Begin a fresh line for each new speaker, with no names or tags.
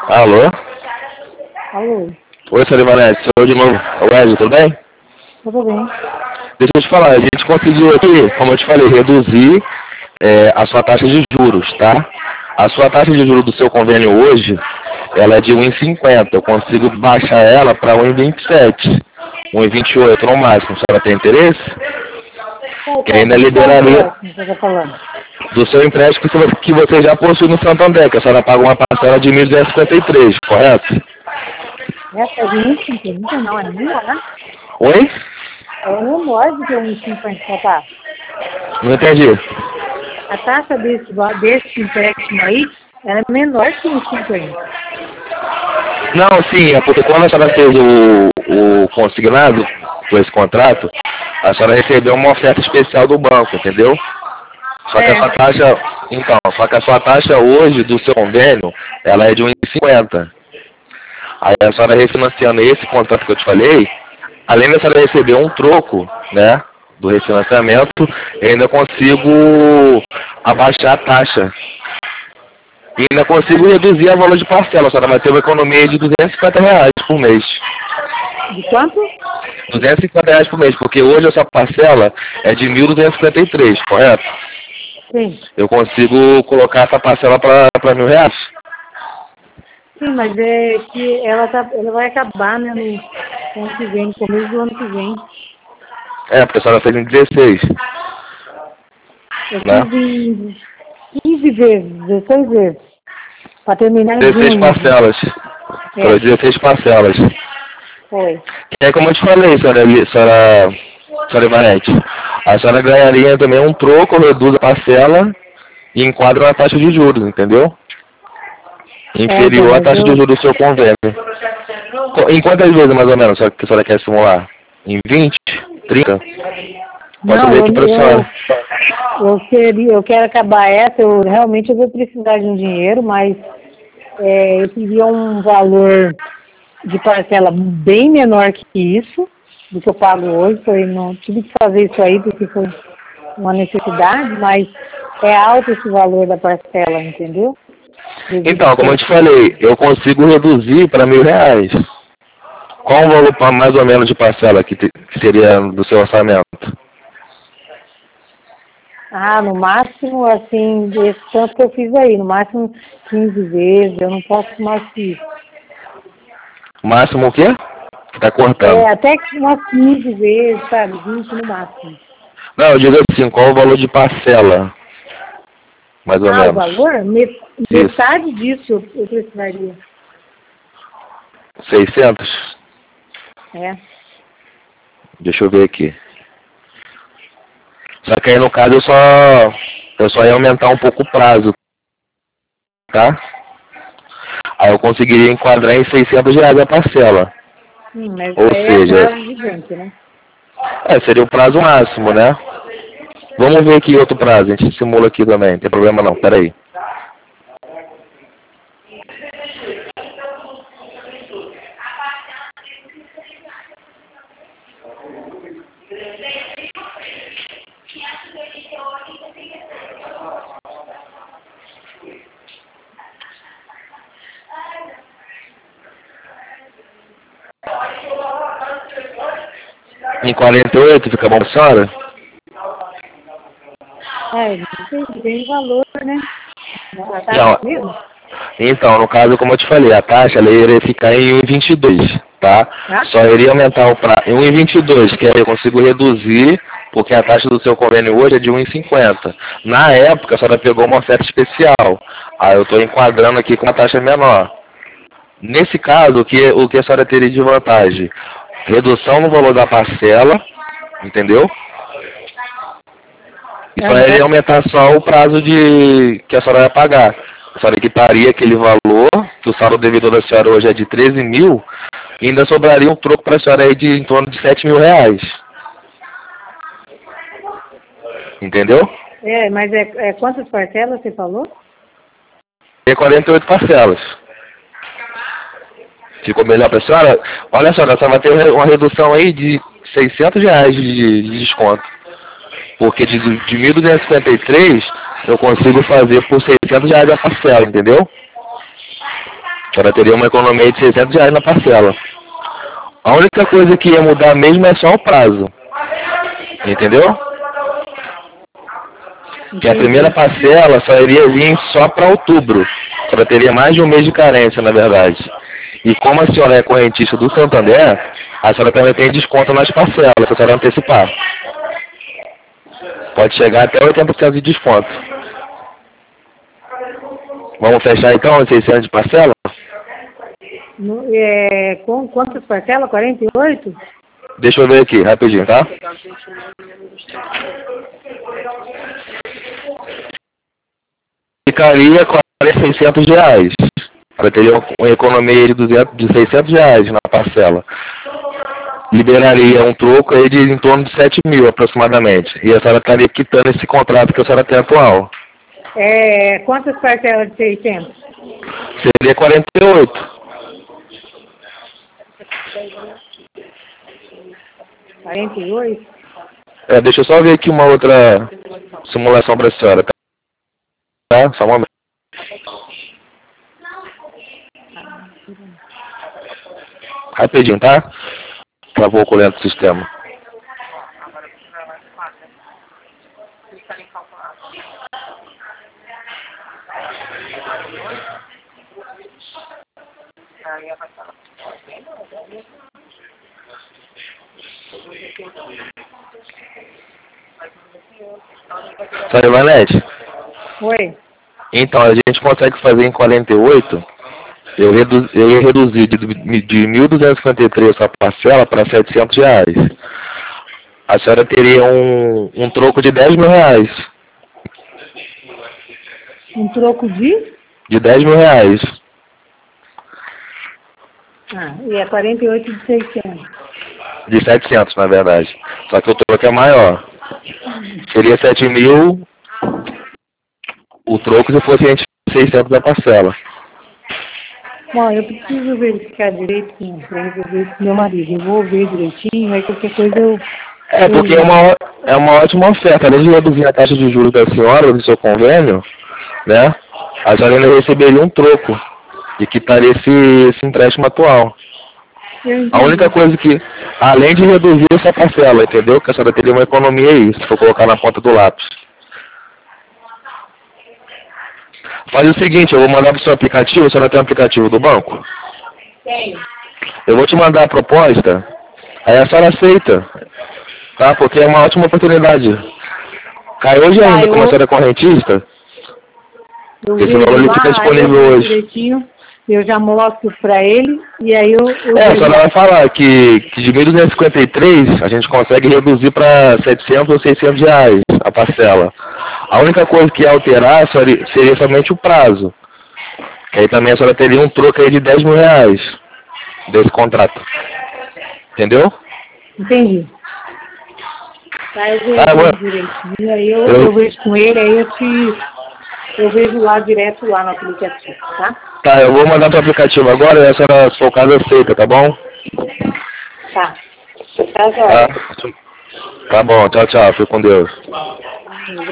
Alô?
Alô,
Oi, senhor Ivanete, sou eu de novo. Wesley, tudo bem?
tudo bem?
Deixa eu te falar, a gente conseguiu aqui, como eu te falei, reduzir a sua taxa de juros, tá? A sua taxa de juros do seu convênio hoje, ela é de 1,50. Eu consigo baixar ela para 1,27. 1,28 no máximo. A senhora tem interesse? Que ainda
Qual
liberaria
empréstimo você está falando?
do seu empréstimo que você já possui no Santander, que a senhora paga uma parcela de 1.253, correto?
Essa é de 1,50 não, é menor.
Oi?
É menor do que 1,50 a taxa.
Não entendi.
A taxa desse empréstimo aí, ela é menor que 1,50.
Não, sim, é porque quando a senhora fez o consignado com esse contrato, a senhora recebeu uma oferta especial do banco, entendeu? Só que a sua
É,
taxa, então, só que a sua taxa hoje do seu convênio, ela é de 1,50. Aí a senhora refinanciando esse contrato que eu te falei, além da senhora receber um troco, né, do refinanciamento, eu ainda consigo abaixar a taxa. E ainda consigo reduzir a valor de parcela, a senhora vai ter uma economia de R$ 250 por mês.
de quanto?
R$ 250 por mês, porque hoje essa parcela é de 1.253, correto?
Sim.
Eu consigo colocar essa parcela para R$ 1.000.
Sim, mas é que ela vai acabar, né, no ano que vem, no começo do ano que vem.
É, porque a senhora fez em 16,
Eu
né?
fiz em 15 vezes, 16 vezes, para terminar em
16
junho.
parcelas. Foram
É,
16 parcelas.
foi.
É como eu te falei, senhora Ivanete, a senhora ganharia também um troco, reduz a parcela e enquadra na taxa de juros, entendeu?
É, então,
Inferior à
mas
taxa de
eu,
juros do seu convênio. Em quantas vezes mais ou menos que a senhora quer simular? Em 20? 30? Posso
não,
ver
eu,
aqui para a senhora.
eu quero acabar essa, realmente eu vou precisar de um dinheiro, mas eu queria um valor de parcela bem menor que isso, do que eu pago hoje, não tive que fazer isso aí porque foi uma necessidade, mas é alto esse valor da parcela, entendeu? Devido
Então,
que
como eu te falei, eu consigo reduzir para R$ 1.000. Qual o valor mais ou menos de parcela que seria do seu orçamento?
no máximo, assim, esse tanto que eu fiz aí, no máximo 15 vezes, eu não posso mais que isso.
Máximo o quê? Tá cortando.
Até que umas 15 vezes, sabe? 20 no máximo.
Não, eu digo assim, qual o valor de parcela? Mais ou
O
menos.
valor?
Isso.
Metade disso eu precisaria.
600?
É.
Deixa eu ver aqui. Só que aí no caso eu só ia aumentar um pouco o prazo, tá? Aí eu conseguiria enquadrar em R$ 600 a parcela.
Mas
Ou
é
seja,
prazo gigante, né?
seria o prazo máximo, né? Vamos ver aqui outro prazo, a gente simula aqui também, não tem problema não, peraí. Em 48 fica bom pra senhora?
Tem valor, né? A taxa
Não,
é mesmo?
então, no caso, como eu te falei, a taxa ela iria ficar em 1,22, tá?
Tá?
Só iria aumentar o prazo em 1,22, que aí eu consigo reduzir, porque a taxa do seu convênio hoje é de 1,50. Na época, a senhora pegou uma oferta especial. Aí eu estou enquadrando aqui com uma taxa menor. Nesse caso, o que a senhora teria de vantagem? Redução no valor da parcela, entendeu? E só iria
Aham.
aumentar só o prazo que a senhora vai pagar. A senhora quitaria aquele valor, que o saldo devedor da senhora hoje é de 13 mil, e ainda sobraria um troco para a senhora aí de em torno de R$ 7.000. Entendeu?
Mas quantas parcelas você falou?
E 48 parcelas. Ficou melhor para a senhora? Olha só, a senhora vai ter uma redução aí de R$ 600 de desconto. Porque de 1.253 eu consigo fazer por R$ 600 a parcela, entendeu? senhora teria uma economia de R$ 600 na parcela. A única coisa que ia mudar mesmo é só o prazo. Entendeu? Que a primeira parcela só iria vir só para outubro. A senhora teria mais de um mês de carência, na verdade. E como a senhora é correntista do Santander, a senhora também tem desconto nas parcelas, se a senhora antecipar. Pode chegar até 80% de desconto. Vamos fechar então os 600 de parcela?
Com quantas parcelas? 48?
Deixa eu ver aqui, rapidinho, tá? Ficaria com R$ 600. Ela teria uma economia de R$ 600 na parcela. Liberaria um troco aí de em torno de 7 mil aproximadamente. E a senhora estaria quitando esse contrato que a senhora tem atual.
Quantas parcelas de 600?
Seria 48.
48?
Deixa eu só ver aqui uma outra simulação para a senhora, tá? Só um momento. Rapidinho, tá? Travou o colento do sistema. Senhora Ivanete?
Oi.
Então, a gente consegue fazer em 48. Eu ia reduzir de 1.253 a parcela para R$ 700. A senhora teria um troco de R$ 10.000.
Um troco de?
De R$ 10.000.
E é 48 de 600.
De 700, na verdade. Só que o troco é maior. Seria 7 mil o troco se fosse entre 600 da parcela.
Bom, eu preciso verificar direito para resolver isso com meu marido. Eu vou ver direitinho, aí qualquer coisa eu...
Porque é uma ótima oferta. Além de reduzir a taxa de juros da senhora, do seu convênio, né? A senhora ainda receberia um troco e quitaria esse empréstimo atual. A única coisa que, além de reduzir essa parcela, entendeu? Que a senhora teria uma economia aí, se for colocar na ponta do lápis. Faz o seguinte, eu vou mandar pro seu aplicativo, a senhora tem um aplicativo do banco?
Tenho.
Eu vou te mandar a proposta, aí a senhora aceita, tá? Porque é uma ótima oportunidade. Cai hoje ainda, como a senhora é correntista, esse valor ele fica disponível hoje.
Direitinho. Eu já mostro para ele e aí
a senhora vai falar que de 1.253 a gente consegue reduzir para 700 ou 600 reais a parcela. A única coisa que ia alterar seria somente o prazo. Que aí também a senhora teria um troco aí de R$ 10.000 desse contrato. Entendeu?
Entendi. Tá, eu vejo direitinho, aí eu vejo com ele, aí eu vejo lá direto lá no aplicativo, tá?
Tá, eu vou mandar pro aplicativo agora e a senhora, se for o caso, aceita, tá bom?
Tá. Tá, jóia.
Tá bom, tchau, tchau. Fique com Deus.